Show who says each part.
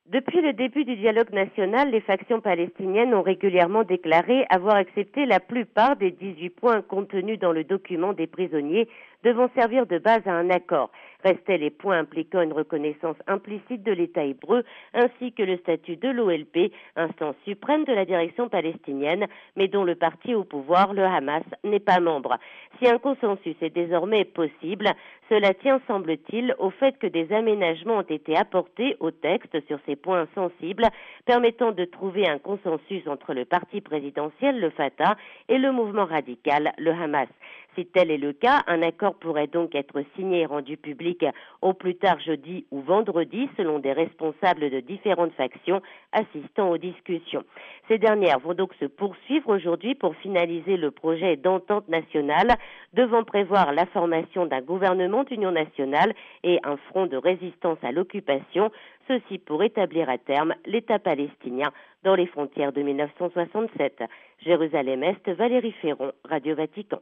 Speaker 1: Depuis le début du dialogue national, les factions palestiniennes ont régulièrement déclaré avoir accepté la plupart des 18 points contenus dans le document des prisonniers devant servir de base à un accord. Restaient les points impliquant une reconnaissance implicite de l'État hébreu ainsi que le statut de l'OLP, instance suprême de la direction palestinienne, mais dont le parti au pouvoir, le Hamas, n'est pas membre. Si un consensus est désormais possible, cela tient, semble-t-il, au fait que des aménagements ont été apportés au texte sur ces points sensibles, permettant de trouver un consensus entre le parti présidentiel, le Fatah, et le mouvement radical, le Hamas. Si tel est le cas, un accord pourrait donc être signé et rendu public au plus tard jeudi ou vendredi, selon des responsables de différentes factions assistant aux discussions. Ces dernières vont donc se poursuivre aujourd'hui pour finaliser le projet d'entente nationale, devant prévoir la formation d'un gouvernement d'union nationale et un front de résistance à l'occupation, ceci pour établir à terme l'État palestinien dans les frontières de 1967. Jérusalem-Est, Valérie Ferron, Radio Vatican.